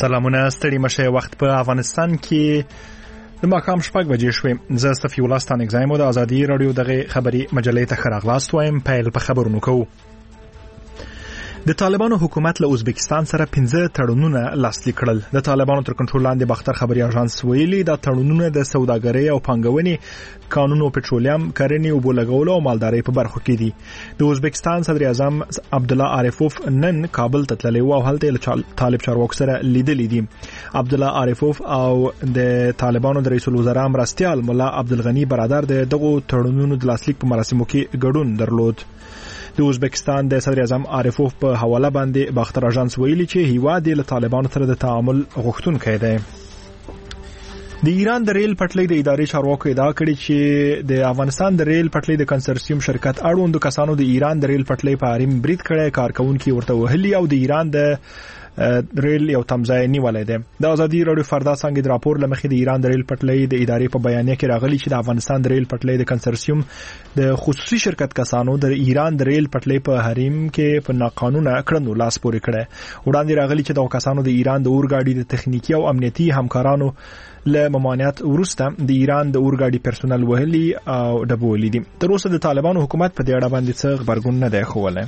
سلامونه ستړي مشه وخت په افغانستان کې د ماقام شپږ بجې شوې. زه صفي الله ستانک زایم د ازادي رادیو دغه خبري مجلې ته خراغلاست وایم. پیل په خبرونو کوو. د طالبانو حکومت له ازبکستان سره 15 تړونونه لاسلیک کړل. د طالبانو تر کنټرول لاندې باختر خبري اژانس ویلي دا تړونونه د سوداګرۍ او پانګونې قانون او پټرولیم کرنې او بولګولو او مالدارۍ په برخو کې دي. د ازبکستان صدر اعظم عبدالله عارفوف نن کابل ته تللی او هلته طالب چارواکو سره لیدلې دي. عبدالله عارفوف او د طالبانو د رئیس الوزرا مرستیال مولا عبدالغنی برادر دغه تړونونو د لاسلیک په مراسمو کې ګډون درلود. د ازبکستان د صدر اعظم عارفوف په حواله باندې باختر اژانس ویلي چې هیواد له طالبانو سره د تعامل غوښتونکی دی. د ایران د ریل پټلۍ د ادارې چارواکو ادعا کړې چې د افغانستان د ریل پټلۍ د کنسرسیوم شرکت اړوندو کسانو د ایران د ریل پټلۍ په حریم برید کړی. کارکونکي ورته وهلي او د ایران د ریل یو تمځای نیولې ده. د ازادي رادیو فردا څنګه د راپور لمخې د ایران د ریل پټلۍ د ادارې په بیانیه کې راغلي چې د افغانستان د ریل پټلۍ د کنسرسیوم د خصوصي شرکت کسانو د ایران د ریل پټلۍ په حریم کې په ناقانونه کړنو لاس پورې کړي. وړاندې راغلي چې د کسانو د ایران د اورګاډي د تخنیکی او امنیتي همکارانو له ممانعت وروسته د ایران د اورګاډي پرسونل وهلي او ډبولي دي. تر اوسه د طالبانو حکومت په دې اړه باندې څه خبرګون نه دی خوله.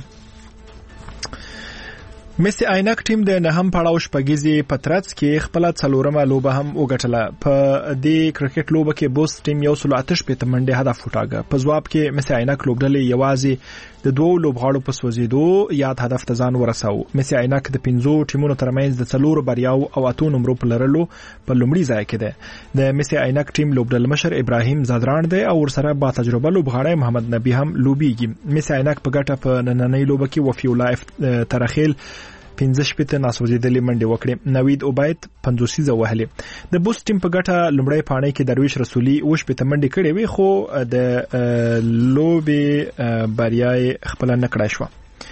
مسی عینک ټیم د نهم پړاو شپږیزې پترڅ کې خپل څلورمه لوبه هم وګټله. په دې کرکټ لوبه کې بوس ټیم 108 منډه هدف وټاګه. په ځواب کې مسی عینک لوبډلې یوازې د دوه لوبغاړو په سوځېدو یاد هدف ته ځان ورساو. مسی عینک د 15 ټیمونو ترمنځ د 4 بریاو او 8 نمرو په لرلو په لومړي ځای کې ده. د مسی عینک ټیم لوبډل مشر ابراهیم زادران دی او ورسره با تجربه لوبغاړی محمد نبی هم لوبيږي. مسی عینک په ګټه په نننۍ لوبه کې وفي الله ترخیل 15 ناسوځېدلې منډې وکړې. نوید عبید 50 وهلې. د بوس ټیم په ګټه لومړی پاڼۍ کې درویش رسولي 15 منډې کړې وي خو د لوبې بریای خپل نه کړای شو.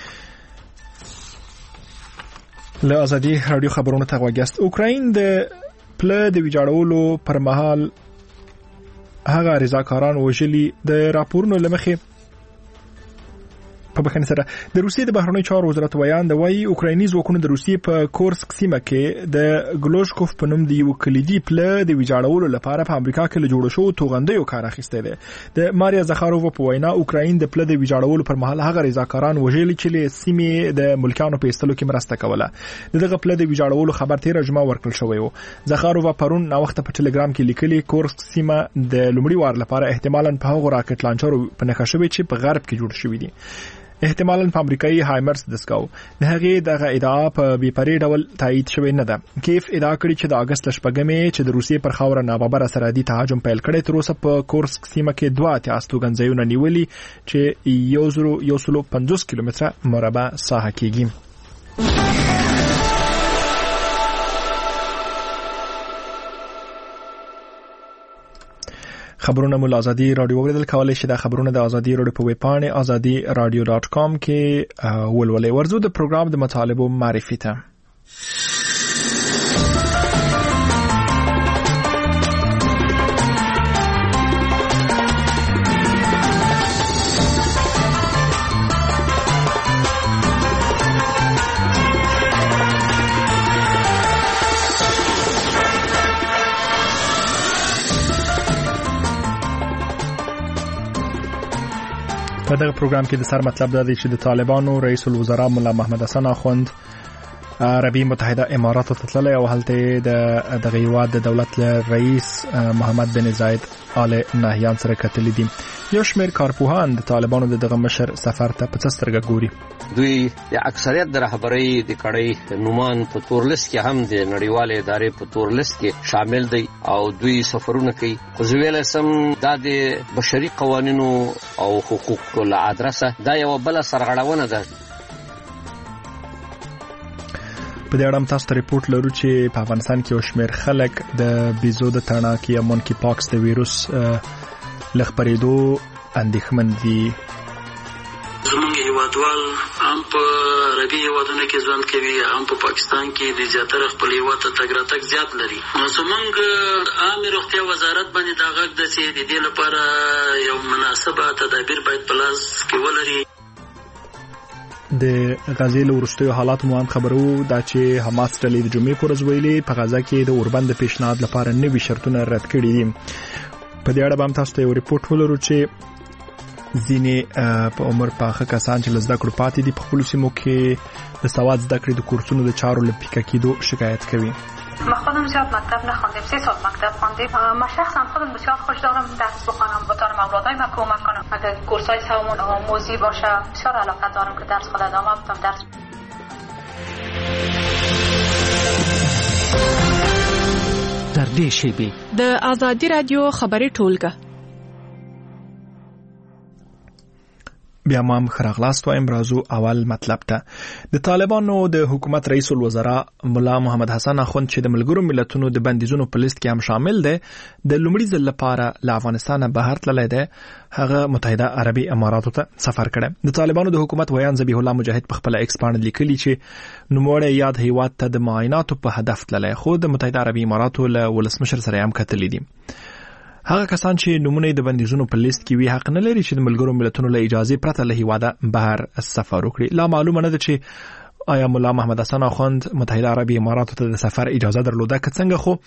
له ازادي رادیو خبرونه ته وګست. اوکراین د پله د ویجاړولو پر مهال هغه رضاکاران وژلي. د راپورونو لمخې په بخښنې سره د روسیې د بهرنیو چارو وزارت ویان د وایي اوکرایني ځواکونو د روسیې په کورسک سیمه کې د ګلوشکوف په نوم د یو کلیدي پله د ویجاړولو لپاره په امریکا کې له جوړ شوو توغندیو کار اخیستی دی. د ماریا زخارووا په وینا اوکراین د پله د ویجاړولو پر مهال هغه رضاکاران وژلي چې له سیمې د ملکانو په ایستلو کې مرسته کوله. دغه پله د ویجاړولو خبر تیر جمعه ورکړل شوی و. زخارووا پرون نو وخت په ټلګرام کې لیکلي کورسک سیمه د لومړي وار لپاره احتمالاً په هغه راکټ لانچرو په نښه شوی چې په غرب کې جوړ شوی دي. احتمالاً په امریکایي هایمرز دسکاو. د هغې دغه ادعا په بیپرې ډول تایید شوی نه ده. کیف ادعا کړې چې د اگست شپږمې چې د روسیې پر خاوره ناببره سرحدي تهاجم پیل کړی. تر اوسه په کورسک سیمه کې 2 استوګنځایونه نیولي چې 150 کیلومتره مربع ساحه کېږي. خبرونه مو ازادي رادیو اوریدل کولای شي. د خبرونه د ازادي رادیو په ویب پاڼه azadi.radio.com کې ولولئ. ورزو د پروګرام د مطالبو معرفي ته. په دغه پروګرام کې د سر مطلب دا دی چې د طالبانو رئیس الوزرا مولا محمد حسن اخوند عربي متحده امارات ته تللی او هلته د دغه هیواد د دولت رئیس محمد بن زاید آل نهیان سره کتلی دي. یو شمېر کارپوهان د طالبانو دغه مشر سفر ته په سترګه ګوري. دوی د اکثریت د رهبرۍ د کړۍ نومان په تورلیست کې هم د نړیوالې ادارې په تورلیست کې شامل دي او دوی سفرونه کوي. خو زه ویلی سم دا د بشري قوانینو او حقوقو له ادرسه دا یوه بله سرغړونه ده. په دې اړه هم تاسو ته ریپورت لرو چې په افغانستان کې یو شمېر خلک د بیزو د تڼاکې یا مونکي پاکس د ویروس له خپرېدو اندېښمن دي. زمونږ هیوادوال هم په عربي هیوادونو کې ژوند کوي، هم په پاکستان کې د زیاتره خپل هیواد ته تګ راتګ زیات لري. نو زمونږ عامه روغتیا وزارت باندې دا غږ ده چې د دې لپاره یو مناسبه تدابیر باید په لاس کې ولري. د غزې له وروستیو حالاتو مو هم خبرو دا چې حماس ډلې د جمعې پر ورځ ویلي په غزه کې د اوربند د پیشنهاد لپاره نوي شرطونه رد کړي دي. په دې اړه به هم تاسو ته یو ریپورت ولرو چې ځینې په عمر پاخه کسان چې لزده کړو پاتې دي په خپل سیمو کې د سواد زده کړې د کورسونو د چارو لپاره کېدو شکایت کوي. ما خودم زیاد مکتب نخوندم، 3 سال مکتب خواندیم. من شخصا خودم بسیار خوش دارم درس بخونم، بتونم اولادای ما کمک کنم. اگر کورسای سوم موزی باشه بسیار علاقه دارم که درس خود ادامه بدم. درس در دې شیبې د آزادی رادیو خبري ټولګه بیا مام خراغلاست وایم. رازو اول مطلب ته د طالبانو د حکومت رئیس الوزرا مولا محمد حسن اخوند چې د ملګرو ملتونو د بندیزونو په لیست کې هم شامل دی د لومړي ځل لپاره له افغانستان بهر تللی دی. هغه متحده عربي اماراتو ته سفر کړی. د طالبانو د حکومت ویان ذبیح الله مجاهد په خپل ایکس باندې لیکلي چې نوموړی یاد هیواد ته د معایناتو په هدف تللی، خو د متحده عربي اماراتو له ولسمشر سره هم کتلي دي. هغه کسان چې نمونه د بندیزونو په لیست کې وي حق نه لري چې د ملګرو ملتونو له اجازه پرته له هیواده بهر سفر وکړي. لا معلومه نه ده چې آیا مولا محمد حسن اخوند متحده عربي اماراتو ته د سفر اجازه درلوده که څنګه. خو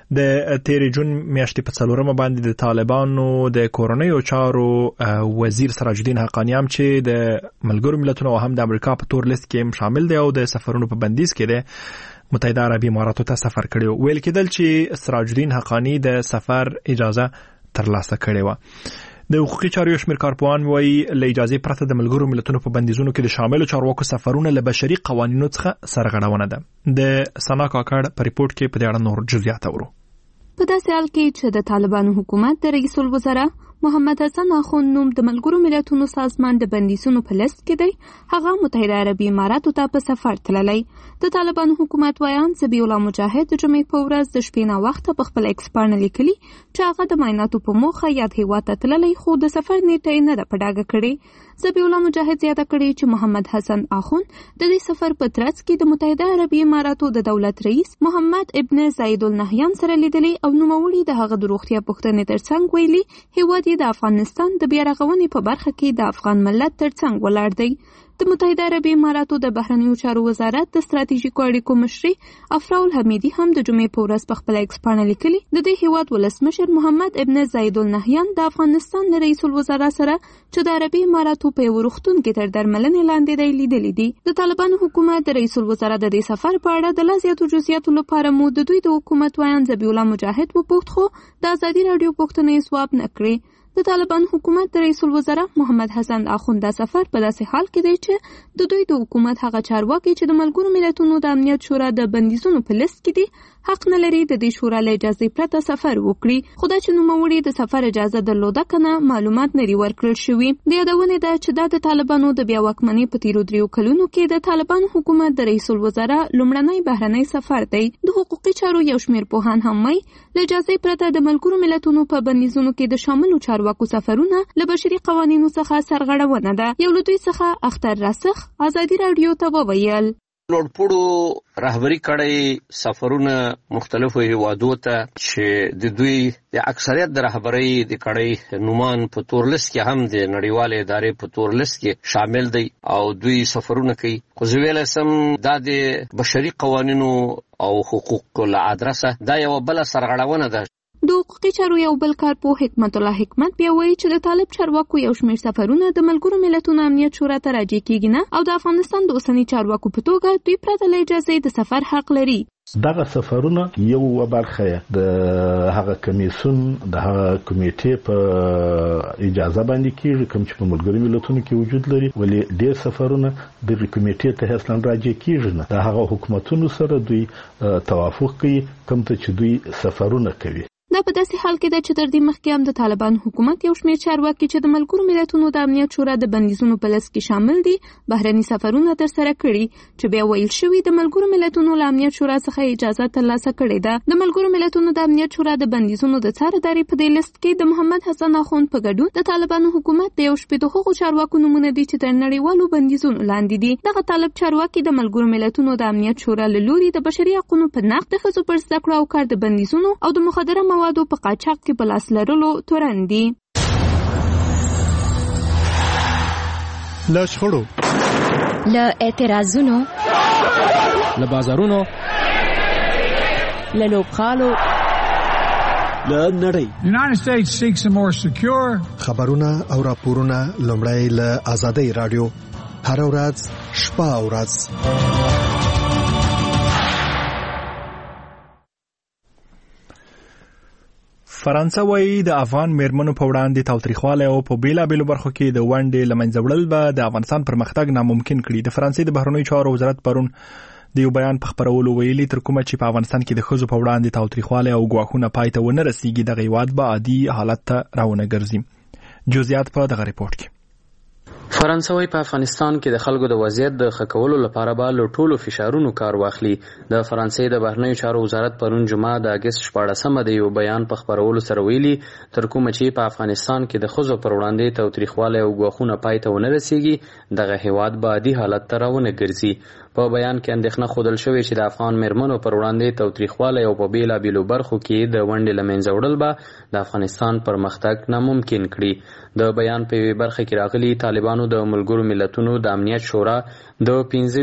د تیر جون میاشتې په 4 باندې د طالبانو د کورنیو چارو وزیر سراج الدین حقانی هم چې د ملګرو ملتونو او هم د امریکا په تور لیست کې شامل دی او د سفرونو په بندیز کې دی متحده عربي اماراتو ته سفر کړی. ویل کېدل چې سراج الدین حقانی د سفر اجازه ترلاسه کړې و. د حقوقي چارو شمیر کارپوهان وایي له اجازه پرته د ملګرو ملتونو په بندیزونو کې د شامل چارواکو سفرونه له بشري قوانینو څخه سرغړونه ده. د سنا کاکړ په ریپورت کې په دې اړه نور جزئیات اورو. په داسې حال کې چې د طالبانو حکومت د رئیس الوزرا محمد حسن اخوند نوم د ملګرو ملتونو سازمان د بندیزونو په لیست کې دی، هغه متحده عربي اماراتو ته په سفر تللی. د طالبانو حکومت ویان ذبیح الله مجاهد د جمعې په ورځ د شپې نه وخته په خپل ایکس باندې لیکلي چې هغه د معایناتو په موخه یاد هیواد ته تللی، خو د سفر نیټه یې نه ده په ډاګه کړې. ذبیح الله مجاهد زیاته کړې چې محمد حسن اخوند د دې سفر په ترڅ کې د متحده عربي اماراتو د دولت رئیس محمد ابن زاید النهیان سره لیدلي او نوموړي د هغه د روغتیا پوښتنې ترڅنګ ویلي هیواد یې د افغانستان د بیا رغونې په برخه کې د افغان ملت ترڅنګ ولاړ دی. د متحده عربي اماراتو د بهرنیو چارو وزارت د ستراتیژیکو اړیکو مشري افراء الحمیدي هم د جمعې په ورځ په خپل ایکس باندې لیکلي د دې هیواد ولسمشر محمد ابن زاید النهیان د افغانستان له رئیس الوزرا سره چې د عربي اماراتو په یو روغتون کې تر درملنې لاندې دی لیدلي دي. د طالبانو حکومت د رئیس الوزرا د دې سفر په اړه د لا زیاتو جزئیاتو لپاره مو د دوی د حکومت ویان ذبیح الله مجاهد وپوښت، خو د ازادي راډیو پوښتنې ځواب نه کړې. د طالبان حکومت د رئیس الوزرا محمد حسن اخوند د سفر په داسې حال کې دی چې د دوی د حکومت هغه چارواکي چې د ملګرو ملتونو د امنیت شورا د بندیزونو په لیست کې دي حق نه لري د دې شورا له اجازه پرته سفر وکړي. خو دا چې نوموړي د سفر اجازه درلوده کنه معلومات نه ورکړل شوي. د یادونې ده چې دا د طالبانو د بیا واکمنۍ په تیرو 3 کلونو کې د طالبان حکومت د رئیس الوزرا لومړنی بهرنی سفر دی. د حقوقي چارو یو شمیر پوهان هم وایي له اجازه پرته د ملګرو ملتونو په بندیزونو کې د شاملو چارواکو سفرونه له بشري قوانینو څخه سرغړونه ده. یو له دوی څخه اختر راسخ ازادي راډیو ته وویل لوړپوړو رهبری کړی سفرونه مختلفو هیوادو ته چې د دوی د اکثریت د رهبری د کړی نومان په تور لیست کې هم د نړیوال ادارې په تور لیست کې شامل دی او دوی سفرونه کوي. خو زه ویل سم دا د بشري قوانینو او حقوقو له ادرسه دا یو بل سرغړونه ده. د حقوقي چارو یو بل کارپوه حکمت الله حکمت بیا وایي چې د طالب چارواکو یو شمېر سفرونه د ملګرو ملتونو امنیت شورا ته راجع کیږي نه او د افغانستان د اوسني چارواکو په توګه دوی پرته له اجازې د سفر حق لري. دغه سفرونه یو برخه د هغه کمیسیون د هغه کمیټې په اجازه باندې کیږي کوم چې په ملګرو ملتونو کې وجود لري، ولې ډېر سفرونه د کمیټې ته اصلا راجع کیږي نه. د هغه حکومتونو سره دوی توافق کوي کوم ته چې دوی سفرونه کوي. دا په داسې حال کې ده چې تر دې مخکې هم د طالبان حکومت یو شمېر چارواکي چې د ملګرو ملتونو د امنیت شورا د بندیزونو په لیست کې شامل دي بهرني سفرونه ترسره کړي چې بیا ویل شوي د ملګرو ملتونو له امنیت شورا څخه اجازه ترلاسه کړې ده. د ملګرو ملتونو د امنیت شورا د بندیزونو د څار ادارې په دې لیست کې د محمد حسن اخوند په ګډون د طالبانو حکومت د یو شپږ هغو چارواکو نمونه دي چې تر نړیوالو بندیزونو لاندې دي. دغه طالب چارواکي د ملګرو ملتونو د امنیت شورا له لوري د بشري حقوقو په نقض، د ښځو پر زده کړو او کار د بندیزونو او د مخدره موادو په قاچاق کې په لاس لرلو تورن دي. له شخړو له اعتراضونو، له بازارونو، له لوبغالو، له نړۍ. United States seeks a more secure. خبرونه او راپورونه لومړی له آزادۍ رادیو هر ورځ شپه او ورځ. فرانسه وايي د افغان میرمنو په وړاندې تاوتریخوالی او په بیلابېلو برخو کې د ونډې له منځه وړل به د افغانستان پرمختګ ناممکن کړي. د فرانسې د بهرنیو چارو وزارت پرون د یو بیان په خپرولو ویلي تر کومه چې په افغانستان کې د ښځو په وړاندې تاوتریخوالی او ګواښونه پای ته ونه رسیږي دغه هیواد به عادي حالت ته راونه ګرځي. جزئیات په دغه ریپورت کې. فرانسه وايي په افغانستان کې د خلکو د وضعیت د ښه کولو لپاره به له ټولو فشارونو کار واخلي. د فرانسې د بهرنیو چارو وزارت پرون جمعه د اګست 14 د یو بیان په خپرولو سره ویلي تر کومه چې په افغانستان کې د ښځو پر وړاندې تاوتریخوالی او ګواښونه پای ته ونه رسیږي دغه هیواد به عادي حالت ته راونه ګرځي. په بیان کې اندېښنه ښودل شوې چې د افغان میرمنو پر وړاندې تاوتریخوالی او په بیلابېلو برخو کې د ونډې له منځه وړل به د افغانستان پرمختګ ناممکن کړي. د بیان په یوې برخه کې راغلي طالبانو د ملګرو ملتونو د امنیت شورا د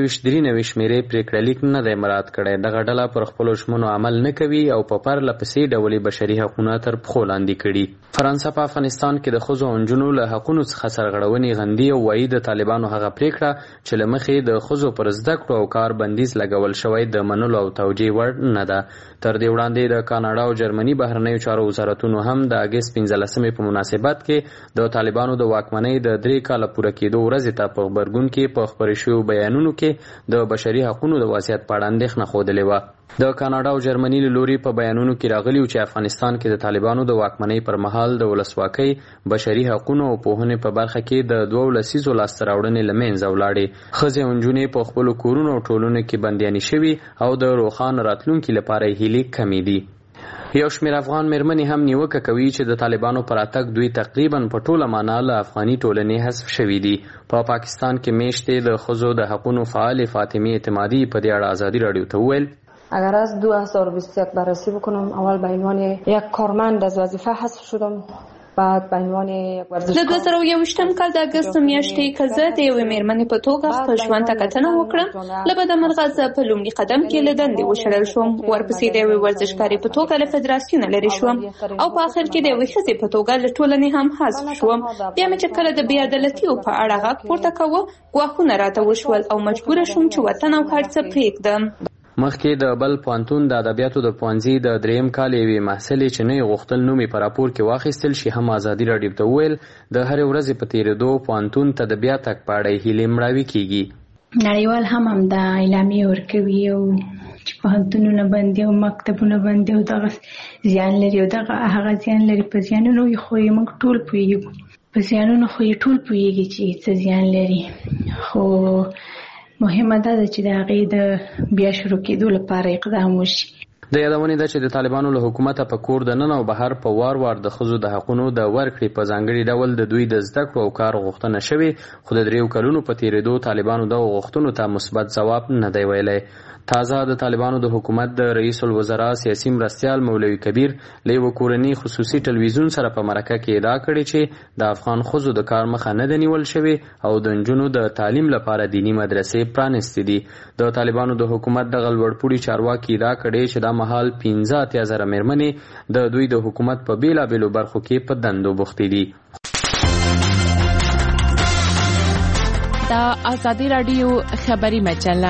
25 شمیرې پریکړه لیک نه دی مراعات کړی. دغه ډله پر خپلو ژمنو عمل نه کوي او په پرله پسې ډول بشري حقونه تر پښو لاندې کړي. فرانسه په افغانستان کې د ښځو او نجونو له حقونو څخه سرغړونې غندي او وایي د طالبانو هغه پریکړه چې له مخې د ښځو پر زده کړو او کار بندیز لګول شوی د منلو او توجیه وړ نه ده. تر دې وړاندې د کاناډا او جرمني بهرنیو چارو وزارتونو هم د اګست 15 په مناسبت کې د طالبانو د واکمنۍ د 3 کاله پوره کېدو ورځې ته په غبرګون کې په خپرې شویو بیانونو کې د بشري حقونو د وضعیت په اړه اندېښنه ښودلې وه. د کاناډا او جرمني له لوري په بیانونو کې راغلي چې افغانستان کې د طالبانو د واکمنۍ پر مهال د ولسواکۍ، بشري حقونو او پوهنې په برخه کې د 2 لسیزو لاسته راوړنې له منځه ولاړې. ښځې او نجونې په خپلو کورونو او ټولنو کې بندیانې شوي او د روښانه راتلونکي لپاره یې هیلې کمې دي. یو شمېر افغان میرمنې هم نیوکه کوي چې د طالبانو پر راتګ دوی تقریبا په ټوله معنا له افغاني ټولنې حذف شوي دي. په پاکستان کې میشتې د ښځو د حقونو فعال فاطمه اعتمادی په دې اړه آزادی رادیو ته وویل اگر از 2021 بررسی بکنم اول به عنوان یک کارمند از وظیفه حذف شدم بعد به عنوان یک ورزشکار. د 2021 کال د اګست میاشتې کې زه د یوې میرمنې په توګه خپل ژوند ته کتنه وکړم. له بده مرغه زه په لومړي قدم کې له دندې وشړل شوم. ورپسې د یوې ورزشکارې په توګه له فدراسیون لرې شوم او په آخر کې د یوې ښځې په توګه له ټولنې هم حذف شوم. بیا مې چې کله د بې عدالتیو په اړه غږ پورته کوه ګواښونه راته وشول او مجبوره شوم چې وطن او هر څه پرېږدم. مخکې د بل پوهنتون د ادبیاتو د پوهنځي د 3م کال یوې محصلې چې نه یې غوښتل نوم یې په راپور کې واخیستل شي هم ازادي راډیو ته وویل د هرې ورځې په تېرېدو پوهنتون ته د بیا تګ په اړه یې هیلې مړاوي کېږي. نړیوال هم همدا اعلامیې ورکوي او چې پوهنتونونه بندي او مکتبونه بندي او دغه زیان لري او دغه هغه زیان لري. په زیانونو یې خو یې موږ ټول پوهېږو، په زیانونو خو یې ټول پوهېږي چې څه زیان لري. خو مهمه ده چې د هغې د بیا شروع کېدو لپاره اقدام وشي. د یادونې ده چې د طالبانو له حکومته په کور دننه او بهر په وار وار د ښځو د حقونو د ورکړې په ځانګړي ډول د دوی د زده کړو او کار غوښتنه شوې، خو د 3 کلونو په تېرېدو طالبانو دغو غوښتنو ته مثبت ځواب نه دی ویلی. تازه د طالبانو د حکومت د رئیس الوزرا سیاسي مرستیال مولوي کبیر له یو کورنۍ خصوصي ټلویزیون سره په مرکه کې ادعا کړې چې د افغان ښځو د کار مخه نه ده نیول شوې او د نجونو د تعلیم لپاره دینی مدرسې پرانستې دي. د طالبانو د حکومت دغه لوړپوړي چارواکي ادعا کړې چې دا مهال 15,000 میرمنې د دوی د حکومت په بیلابېلو برخو کې په دندو بوختې دي. دا آزادي راډیو خبري مجله.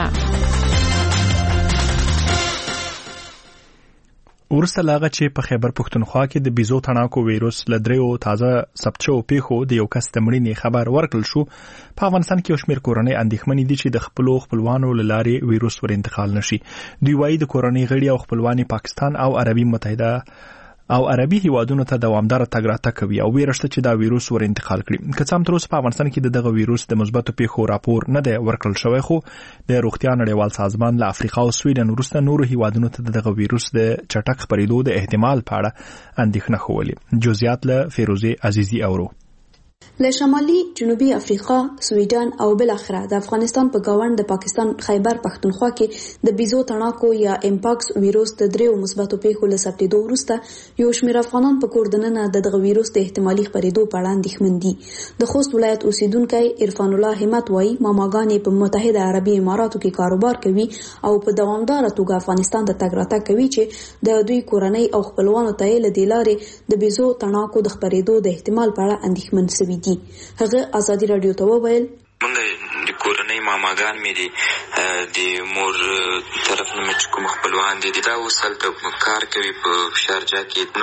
ورسته لاغه چې په خیبر پښتونخوا کې د بیزو تڼاکو وایروس له 3 تازه ثبت شوو پیښو د یو کس د مړینې خبر ورکړل شو. په افغانستان کې یو شمېر کورنۍ اندېښمنې دي چې د خپلوانو له لارې وایروس ور انتقال نشي. دوی وایي د کورنۍ غړي او خپلوان پاکستان او عربي متحده او عربي هیوادونو ته دوامدار تګ راتګ کوي او ویره شته چې دا وایروس ور انتقال کړي. که څه هم تر اوسه په افغانستان کې دغه وایروس د مثبتو پیښو راپور نه دی ورکړل شوی، خو د روغتیا نړیوال سازمان له افریقا او سویډن وروسته نورو هیوادونو ته دغه وایروس د چټک خپرېدو د احتمال په اړه اندېښنه ښولې. جزئیات له فیروزه عزیزي اورو. له شمالي جنوبي افریقا، سویډن او بل اخره د افغانستان په گاوند د پاکستان خیبر پختونخوا کې د بیزو تڼاکو یا امپاکس ویروس د دریو مثبتو پیښو له ثبتېدو وروسته یو شمېر افغانان په کور دننه دغه ویروس د احتمالي خپرېدو په اړه اندېښمن دي. د خوست ولایت اوسیدونکی عرفان الله همت وایي ماماګانې په متحده عربي اماراتو کې کاروبار کوي او په دوامداره توګه افغانستان ته تګ راتګ کوي چې د دوی کورنۍ او خپلوانو ته له دې لارې د بیزو تڼاکو د خپرېدو د احتمال په اړه اندېښمن شوي دي. هغه ازادي رادیو ته وویل موږ د کورنۍ ماماګان مې دي د مور طرف نه چې کوم خپلوان دي دا اوس هلته کار کوي په شارجه کې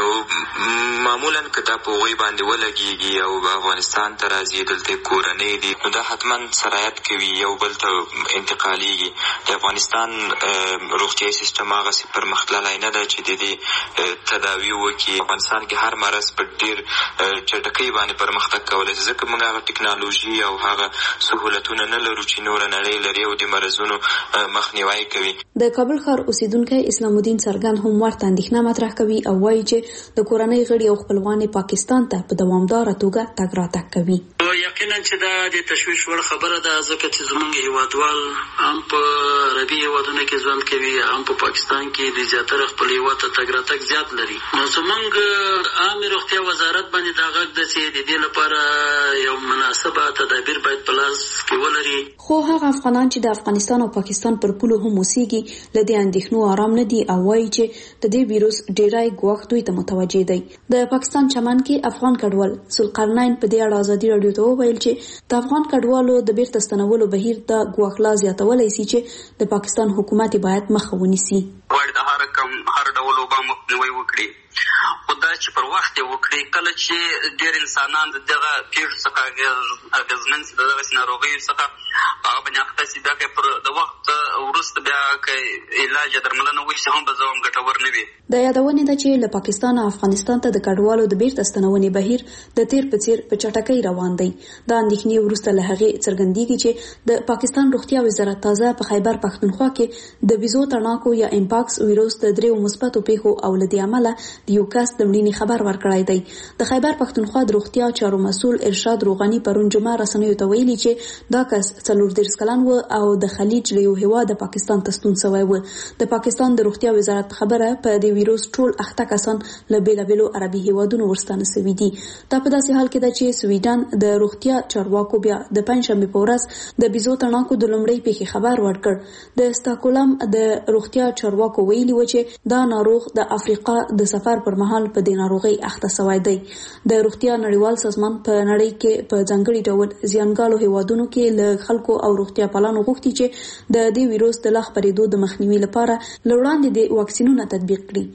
نو معمولا که دا په هغوی باندې ولګېږي او افغانستان ته راځي دلته کورنۍ دي نو دا حتما سرایت کوي یو بل ته انتقالېږي. د افغانستان روغتیایي سیستم هغسې پرمختللی نه ده چې د دې تداوي وکړي. افغانستان کې هر مرض په ډېر چټکۍ باندې پرمختګ کولی شي ځکه موږ هغه ټکنالوژي او هغه سهولتونه نه لرو چې نوره نړۍ لري او د مرضونو مخنیوی کوي. د کابل ښار اوسیدونکی اسلام الدین څرګند هم ورته اندېښنه مطرح کوي او وایي چې د کورنۍ غړي او خپلوان پاکستان ته په دوامداره توګه تګ راتګ کوي. یقینا چې دا د تشویش وړ خبره ده ځکه چې زموږ هیوادوال هم په عربي هیوادونو کې ژوند کوي هم په پاکستان کې د زیاتره خپل هیواد ته تګ راتګ زیات لري. نو زموږ عامه روغتیا وزارت باندې دا غږ ده چې د دې لپاره یو مناسبه تدابیر باید په لاس کې ولري. خو هغه افغانان چې د افغانستان او پاکستان پر پولو هم اوسېږي له دې اندېښنو آرام نه دي او وایي چې د دې ویروس ډېری ګواښ دوی ته متوجه دی. د پاکستان چمن کې افغان کډوال ذوالقرنین په دې اړه ازادي رادیو ته وویل چې د افغان کډوالو د بیرته ستنولو بهیر ته ګواښ لا زیاتولی شي چې د پاکستان حکومت باید مخه ونیسي. غواړي د هر ډول وبا مخنیوی وکړي خو دا چې پر وخت یې وکړي کله چې ډېر انسانان د دغه پیښو څخه اغېزمن شي د دغسې ناروغیو څخه هغه باندې اخته شي بیا که پر د وخت وروسته بیا که علاج یا درملنه وشي هم به زه هم ګټور نه وي. د یادونې ده چې له پاکستان او افغانستان ته د کډوالو د بیرته ستنونې بهیر د تیر په څیر په چټکۍ روان دی. دا اندېښنې وروسته له هغې څرګندېږي چې د پاکستان روغتیا وزارت تازه په خیبر پختونخوا کې د بیزو تڼاکو یا امپاکس ویروس د دریو مثبتو پیښو او له دې امله د یو کس د مړینې خبر ورکړی دی. د خیبر پختونخوا د روغتیا چارو مسؤل ارشاد روغاني پرون جمعه رسنیو ته ویلي چې دا کس 34 کلن و او د خلیج له یو هیواده پاکستان ته ستون شوی و. د پاکستان د روغتیا وزارت خبره په دې ویروس ټول اخته کسان له بیلابیلو عربي هیوادونو ورستانه شوي دي. دا په داسې حال کې ده چې سویډن د روغتیا چارواکو بیا د پنځشنبې په ورځ د بیزو تڼاکو د لومړۍ پیښې خبر ورکړ. د استاکولم د روغتیا چارواکو ویلي و چې دا ناروغ د افریقا د سفر پر مهال په دې ناروغۍ اخته شوی دی. د روغتیا نړیوال سازمان په نړۍ کې په ځانګړي ډول زیانګالو هیوادونو کې له خلکو او روغتیا پالانو غوښتي چې د دې ویروس د لا خپرېدو د مخنیوي لپاره له وړاندې د واکسینونو تطبیق کړي.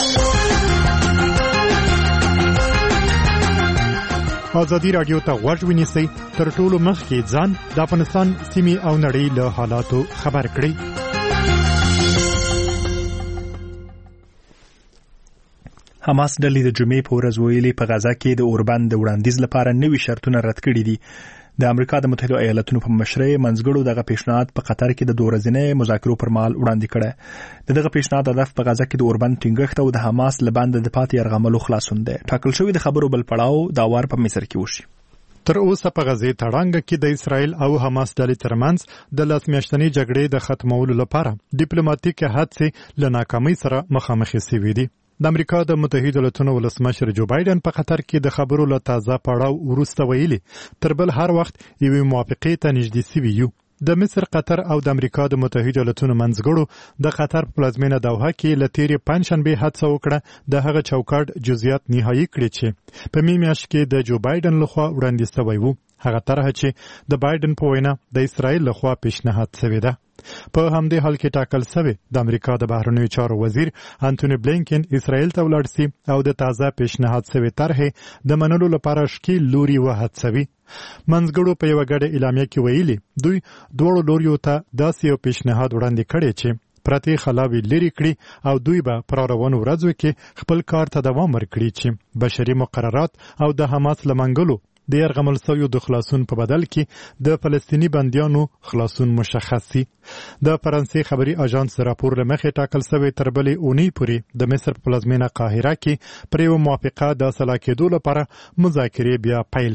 ازادي رادیو ته غوږ ونیسئ تر ټولو مخکې ځان د افغانستان سیمې او نړۍ له حالاتو خبر کړئ. حماس ډلې د جمعې په ورځ ویلي په غزا کې د اوربند د وړاندیز لپاره نوي شرطونه رد کړي دي. د امریکا د متحده ایالاتونو په مشرۍ منځګړو دغه پیشنهاد په قطر کې د 2 ورځې مذاکرو پر مهال وړاندې کړی. دغه پیشنهاد هدف په غزا کې د اوربند ټینګښت او د حماس له بند د پاتې یرغملو خلاصون دی. ټاکل شوی د خبرو بل پړاو دا وار په مصر کې وشي. تر اوسه په غزې تړانګ کې د اسرائیل او حماس ډلې ترمنځ د لاس میاشتنۍ جګړې د ختمولو لپاره ډیپلوماټیک هڅې له ناکامۍ سره مخامخ شوي دي. د امریکا د متحده ایالاتونو ولسمشر جو بایدن په قطر کې د خبرو له تازه پړاو وروسته ویلي تر بل هر وخت یوې موافقې ته نږدې شوي یو. د مصر، قطر او د امریکا د متحده ایالاتونو منځګړو د قطر په پلازمینه دوحه کې له تیرې پنځشنبې هڅه وکړه د هغه چوکاټ جزئیات نهایي کړي چې په می میاشت کې د جو بایدن لخوا وړاندې شوی و. هغه طرح چې د بایدن په وینا د اسرائیل لخوا پیشنهاد شوی ده. په همدې حال کې ټاکل شوی د امریکا د بهرنیو چارو وزیر انټونی بلینکن اسرائیل ته ولاړ شي او د تازه پیشنهاد شوی طرحې د منلو لپاره شکیل لوري وهڅوي. منځګړو په یو غړي اعلامیه کې ویلي دوی دوه لوريو ته داسې یو پیشنهاد وړاندې کړی چې پرتی خلاوی لري کړي او دوی به پر روانو ورځو کې خپل کار ته دوام ورکړي چې بشري مقررات او د حماس لمنګلو د یرغمل شویو د خلاصون په بدل کې د فلسطینی بندیانو خلاصون مشخص شي. د فرانسې خبري اژانس راپور لمخې ټاکل شوی تر بلې اونۍ پورې د مصر په پلازمینه قاهره کې پر یو موافقه د سلا کېدو لپاره مذاکرې بیا پیل شي.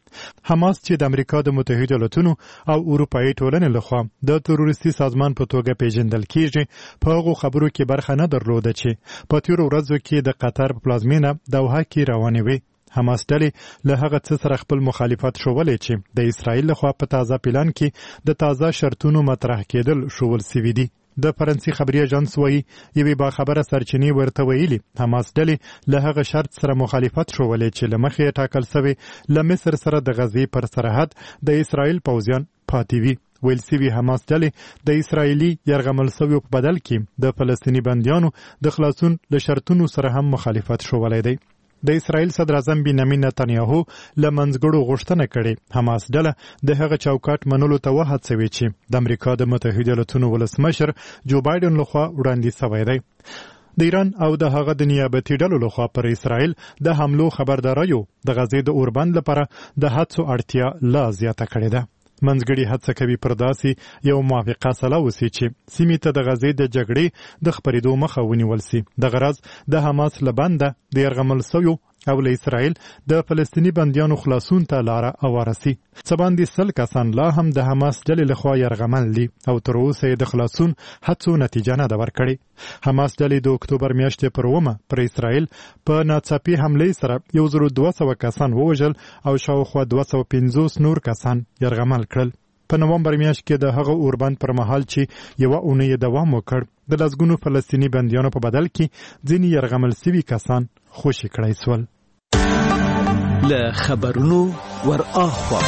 حماس چې د امریکا د متحده ایالاتونو او اروپאי ټولنې لخوا د تروریستي سازمان په توګه پیژندل کیږي په هغو خبرو کې برخه نه درلوده چې په تیرو ورځو کې د قطر په پلازمینه دوحه کې روانې وي. حماس ډلې له هغه څه سره خپل مخالفت ښوولی چې د اسرائیل لخوا په تازه پلان کې د تازه شرطونو مطرح کېدل ښوول سوي دي. د فرانسې خبري اژانس وایي یوې باخبره سرچینې ورته ویلي حماس ډلې له هغه شرط سره مخالفت ښوولی چې له مخې ټاکل سوی له مصر سره د غزې پر سرحد د اسرائیل پوځیان پاتې وي. ویل سوي حماس ډلې د اسرائیلي یرغمل سویو په بدل کې د فلسطیني بندیانو د خلاصون له شرطونو سره هم مخالفت ښوولی دی. د اسرائیل صدر اعظم بنیامین نتنیاهو له منځګړو غوښتنه کړې حماس ډله د هغه چوکاټ منلو ته وهڅوي چې د امریکا د متحده ایالاتونو ولسمشر جو بایدن لخوا وړاندې سوی دی. د ایران او د هغه د نیابتي ډلو لخوا پر اسرائیل د حملو خبرداریو د غزې د اوربند لپاره د هڅو اړتیا لا زیاته کړې ده. منځګړي هڅه کوي پر داسې یو موافقه سلا وسي چې سیمې ته د غزې د جګړې د خپرېدو مخه ونیول سي. د غرض د حماس له بنده د یرغمل سویو او له اسرائیل د فلسطیني بندیانو خلاصون ته لاره هواره سي. څه باندې 100 کسان لا هم د حماس ډلې لخوا یرغمل دي او تر اوسه د خلاصون هڅو نتیجه نه ده ورکړې. حماس ډلې د اکتوبر میاشتې پر 9 پر اسرائیل په ناڅاپي حملې سره 1200 کسان ووژل او شاوخوا 250 نور کسان یرغمل کړل. په نومبر میاشت کې د هغه اوربند پر مهال چې یو اونۍ دوام وکړ د لسګونو فلسطیني بندیانو په بدل کې ځینې یرغمل سوي کسان خوشي کړای سول. له خبرونو ور اخوا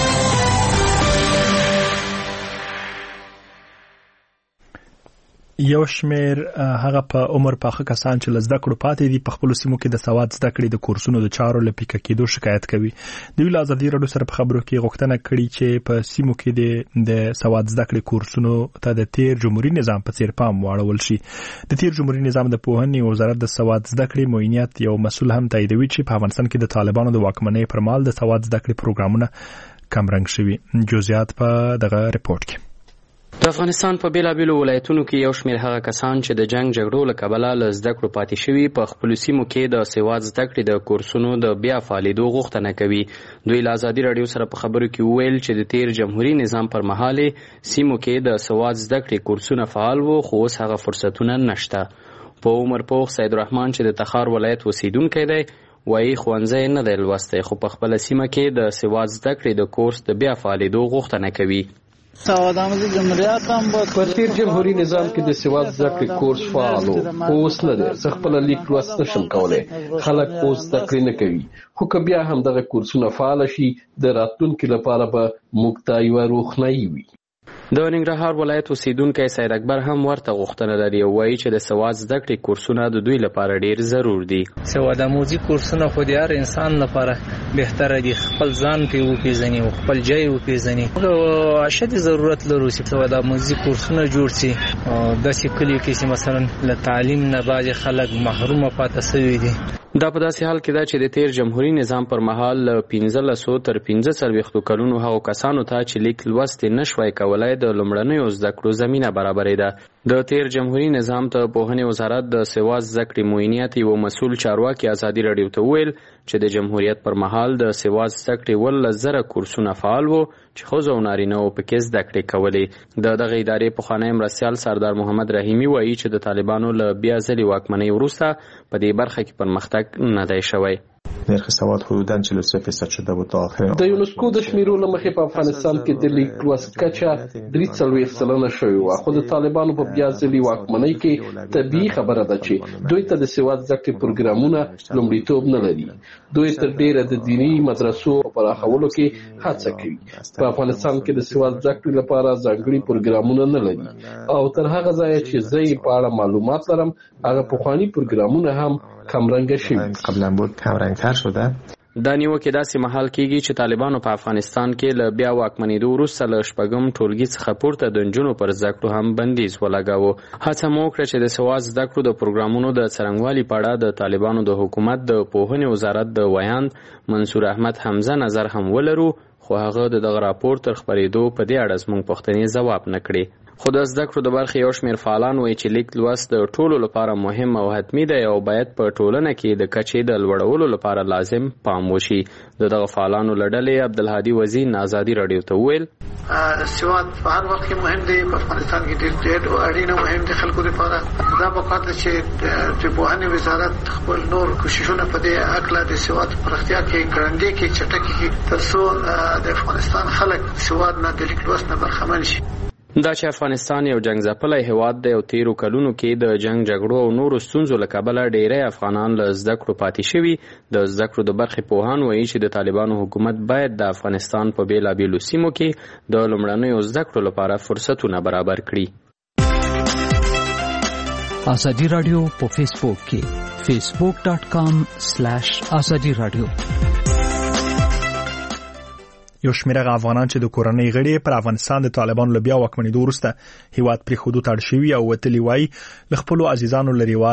یو شمیر هغه په عمر پاخه کسان چې لزده کړو پاتې دي په خپل سیمو کې د سواد زده کړې د کورسونو د چارو لپاره کېدو شکایت کوي. د ویل ازادي رادیو سره په خبرو کې غوښتنه کړې چې په سیمو کې د سواد زده کړې کورسونو ته د تیر جمهوریت نظام په څیر پام واړول شي. د تیر جمهوریت نظام د پوهنې وزارت د سواد زده کړې معینیت یو مسول هم تاییدوي چې په افغانستان کې د طالبانو د واکمنۍ پر مهال د سواد زده کړې پروګرامونه کمرنګ شوي. جزئیات په دغه ریپورت کې. د افغانستان په بیلابیلو ولایتونو کې یو شمېر هغه کسان چې د جنگ جګړو له کبله له زده کړو پاتې شوي په خپلو سیمو کې د سواد زده کړې د کورسونو د بیا فعالېدو غوښتنه کوي. دوی له ازادي راډیو سره په خبرو کې وویل چې د تیر جمهوري نظام پر مهال سیمو کې د سواد زده کړې کورسونه فعال وو خو اوس هغه فرصتونه نشته. په عمر پوخ سید الرحمن چې د تخار ولایت اوسیدونکی دی وایي ښوونځی نه دی لوستی خو په خپله سیمه کې د سواد زده کړې د کورس د بیا فعالېدو غوښتنه کوي. په تیر جمهوري نظام کې د سواد زده کړې کورس فعال و اوس نه دی. زه خپله لیک لوست نشم کولی. خلک اوس زده کړې نه کوي خو که بیا هم دغه کورسونه فعال شي د راتلونکي لپاره به موږ ته یوه روښنایي وي. د ننګرهار ولایت اوسیدونکی سید اکبر هم ورته غوښتنه لري او وایي چې د سواد زده کړې کورسونه د دوی لپاره ډیر ضرور دي. سواد آموزي کورسونه خو د هر انسان لپاره بهتره دي. خپل ځان پې وپېژني او خپل ځای وپېژني. اشد ضرورت لرو چې سواد آموزي کورسونه جوړ شي. داسې کلیو کې چې مثلا له تعلیم نه بعضې خلک محرومه پاتې شوي دي. دا په داسې حال کې ده چې د تیر جمهوري نظام پر مهال له 1500 تر 45 کلونو هغو کسانو ته چې لیک لوست نه شوای کولای د لومړنیو زده کړو زمینه برابرېده. د تیر جمهوري نظام ته پوهنې وزارت د سواد زده کړې معینیت یو مسؤل چارواکي ازادي راډیو ته وویل چې د جمهوریت پر مهال د سواد زده کړې 10,000 کورسونه فعال وو چې ښځو او نارینه‌و پکې زده کړې کولې. د دغه ادارې پخوانی مرستیال سردار محمد رحیمي وایي چې د طالبانو له بیا ځلې واکمنۍ وروسته په دې برخه کې پرمختګ نه دی شوی. نرخ سواد حدوداً 43% شده بود تا آخر. د یونسکو د شمیرو له مخې په افغانستان کې د لیک لوست کچه 43% شوې وه خو د طالبانو په بیا ځلې واکمنۍ کې طبیعي خبره ده چې دوی ته د سواد زده کړې پروګرامونه لومړیتوب نه لري. دوی تر ډیره د دیني مدرسو په پراخولو کې هڅه کوي. په افغانستان کې د سواد زده کړې لپاره ځانګړي پروګرامونه نه لري او تر هغه ځایه چې زه یې په اړه معلومات لرم هغه پخواني پروګرامونه هم کمرنګه شوي. قبلا بود کمرنګ‌تر شده. دا نیوکې داسې مهال کېږي چې طالبانو په افغانستان کې له بیا واکمنېدو وروسته له 6 ټولګي څخه پورته د نجونو پر زده کړو هم بندیز ولګاوه. هڅه مو وکړه چې د سواد زده کړو د پروګرامونو د څرنګوالي په اړه د طالبانو د حکومت د پوهنې وزارت د ویاند منصور احمد حمزه نظر هم ولرو خو هغه د دغه راپور تر خپرېدو په دې اړه زموږ پوښتنې ځواب نه کړې. خو د زده کړو د برخې یو شمېر فعالان وایي چې لیک لوست د ټولو لپاره مهم او حتمي دی او باید په ټولنه کې د کچې د لوړولو لپاره لازم پام وشي. دغه فعالانو له ډلې عبدالهادي وزین آزادي راډیو ته وویل سواد په هر وخت کې مهم دی، په افغانستان کې ډېر اړینه مهم دی خلکو لپاره. دا په کار چې د پوهنې وزارت خپل نور کوششونه په دې هکله د سواد پراختیا کې ګړندی کې چټکې کې تر څو د افغانستان خلک سواد نه د لیک لوست نه برخمن شي. دا چې افغانستان یو جنگ ځپلی هیواد دی او تیرو کلونو کې د جنگ جګړو او نورو ستونزو له کبله ډیری افغانان له زده کړو پاتې شوي. د زده کړو د برخې پوهان وایي چې د طالبانو حکومت باید د افغانستان په بیلابیلو سیمو کې د لومړنیو زده کړو لپاره فرصتونه برابر کړي. ازادي راډیو په فیسبوک کې facebook.com/ازادي راډیو. یو شمېر افغانان چې د کورنۍ غړي پر افغانستان د طالبانو له بیا واکمنېدو وروسته هیواد پرېښودو ته اړ شوي او وتلي وایي له خپلو عزیزانو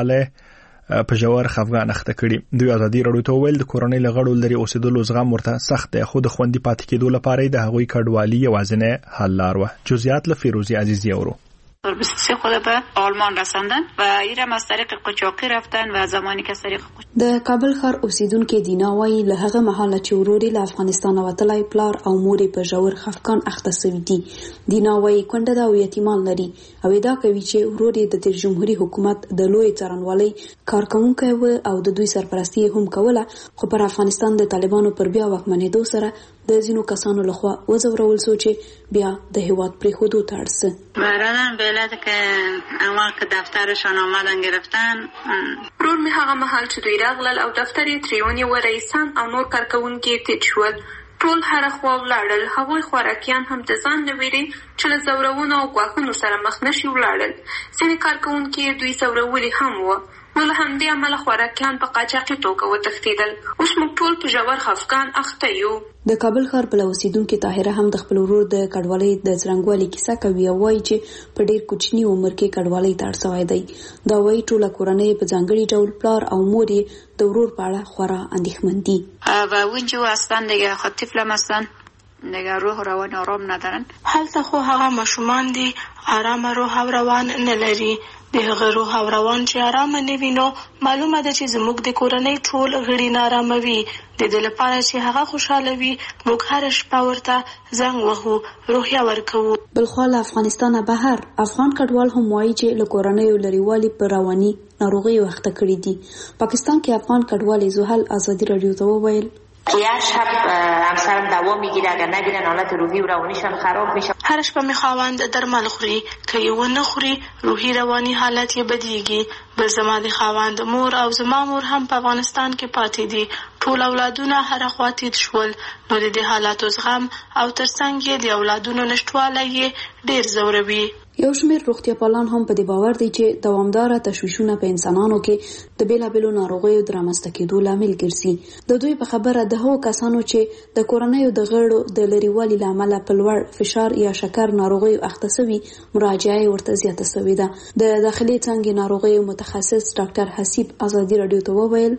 لرېوالی په ژور خفګان اخته کړي. دوی ازادي راډیو ته وویل د کورنۍ له غړو لرې اوسېدلو زغم ورته سخت دی، خو د خوندي پاتې کېدو لپاره یې د هغوی کډوالي یوازینی حل لار وه. جزئیات له فیروزی عزیزی اورو. 23 خود به آلمان رساندن و ایرم از طریق قاچاقی رفتن و زمانی که طریق د کابل ښار اوسیدونکو دینا وایي له هغه مهاله چې وروري له افغانستان وتلی پلار او مور په ژور خفګان اخته شوي دي. دینا وایي کونډه ده او یتیمان لري او ادعا کوي چې ورور یې د جمهوریت حکومت د لوی څارنوالۍ کارکونکی و او د دوی سرپرستي هم کوله، خو پر افغانستان د طالبانو پر بیا واکمنېدو سره د ځینو کسانو لخوا وځورول شو چې بیا د هیواد پرېښودو ته اړ شي. برادرم به علت که اول که دفترشان آمدن گرفتن ورور می هغه محل چې دوی راغلل او دفتر یې تریونی و رئیسان او نور کارکونکي تېر شول. ټول هر خوا ولاړل. هغوی خوراکیان هم د ځان نه ویري چې له ځورونو او ګواښونو سره مخ نشي ولاړل. ځینې کارکونکي دوی ځورولي هم وو. نو له همدې امله خوراکیان په قاچاقي توګه وتښتېدل. اوس موږ ټول په ژور خفګان اخته یو. د کابل ښار بله اوسیدونکې طاهره هم د خپل ورور د کډوالۍ د څرنګوالي کیسه کوي او وایي چې په ډېر کوچني عمر کې کډوالۍ ته اړ شوی دی. دا وایي ټوله کورنۍ په ځانګړي ډول پلار او مور یې د ورور په اړه خورا اندېښمن دي. و اونجا هستن دیگه خود طفلم هستن دیگه روح روان آرام ندارن. هلته خو هغه ماشومان دي آرام روح او روان نه لري. د هغه روح او روان چې آرام نه وي نو معلومه ده چې زموږ د کورنۍ ټول غړي نارامه وي. د دې لپاره چې هغه خوشاله وي موږ هر شپه ورته زنګ وهو، روحیه ورکوو. بلخوا له افغانستانه بهر افغان کډوال هم وایي چې له کورنیو لرېوالي په رواني ناروغیو اخته کړي دي. پاکستان کې افغان کډوال زحل ازادي راډیو ته وویل که یک شب همسرم دوا میگیره، اگر نگیرن حالت روحی و روانیشان خراب میشه. هر شپه میخواوند درمل خوري، که یې ونه خوري روحي رواني حالت یې بدیږي. بل زما د خاوند مور او زما مور هم په افغانستان کې پاتې دي. ټول اولادونه هر خوا تیر شول. نو د دې حالاتو زغم او ترڅنګ یې د اولادونو نشټوالی یې ډېر ځوروي. یو شمېر روغتیا پالان هم په دې باور دي چې دوامداره تشویشونه په انسانانو کې د بیلابیلو ناروغیو د رامنځته کېدو لامل ګرځي. د دوی په خبره د هغو کسانو چې د کورنیو د غړو د لرېوالي له امله په لوړ فشار یا شکر ناروغیو اخته شوي مراجعه یې ورته زیاته شوې ده. د داخلي څانګې ناروغیو متخصص ډاکټر حسیب آزادی راډیو ته وویل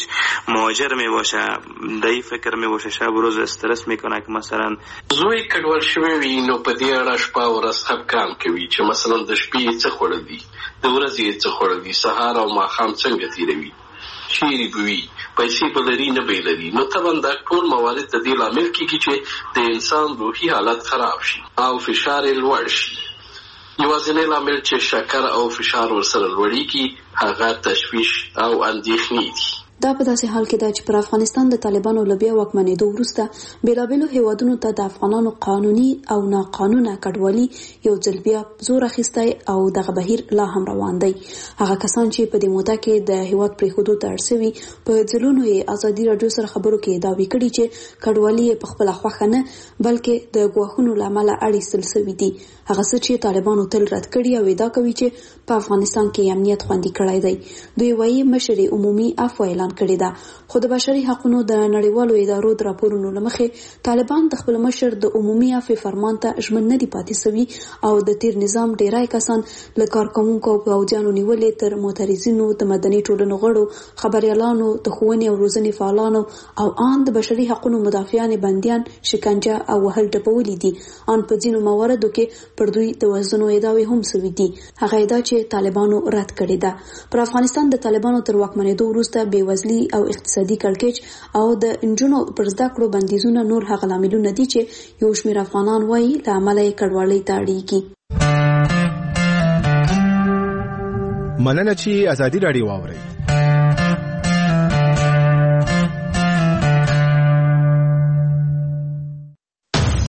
چې مهاجر می باشه دای فکر می باشه شب روز استرس میکنه که مثلا زوی کډوال شوی وي نو په دې اړه شپه ورځ خفګان کوي چې مثلا د شپې څه خوړل دي، د ورځې څه خوړل دي، سهار او ماښام څنګه تیروي، چیرې به وي، پیسې به لري نه به لري. نو طبعا دا ټول موارد د دې لامل کېږي چې د انسان روحي حالت خراب شي او فشار یې لوړ شي. یوازینی لامل چې شکر او فشار ورسره لوړېږي هغه تشویش او اندېښنې دي. دا په داسې حال کې ده چې پر افغانستان د طالبانو له بیا واکمنېدو وروسته بیلابیلو هیوادونو ته د افغانانو قانوني او ناقانونه کډوالي یو ځل بیا زور اخیستی او دغه بهیر لا هم روان دی. هغه کسان چې په دې موده کې د هیواد پرېښودو ته اړ شوي په ځلونو یې ازادي راډیو سره خبرو کې دعوې کړي چې کډوالي یې په خپله خوښه نه بلکې د ګواښونو له امله اړیستل شوي دي. هغه څه چې طالبانو تل رد کړي او ادعا کوي چې په افغانستان کې امنیت خوندي کړی دی. دوی وایي مشر عمومي عفو اعلان اعلان کړی ده. خو د بشري حقوقو د نړیوالو ادارو د راپورونو لمخې طالبان د خپل مشر د عمومي عفو فرمان ته ژمن نه دي پاتې سوي او د تیر نظام ډیرای کسان له کارکوونکو او پوځیانو نیولې تر معترضینو د مدني ټولنو غړو خبريالانو د ښوونې او روزنې فعالانو او ان د بشري حقوقو مدافعان بنديان شکنجه او وهل ټپولې دي. ان په ځینو مواردو کې پر دوی د وژنو ادعاوې هم سوي دي. هغه ادعا چې طالبانو رد کړې ده. پر افغانستان د طالبانو تر واکمنېدو وروسته بېوزلي او اقتصادي کړکېچ او د انجونو پر زده کړو بندیزونه نور هغه لاملونه دي چې یو شمېر افغانان وایي له امله یې کډوالۍ ته اړېږي. مننه چې ازادي راډیو واورئ.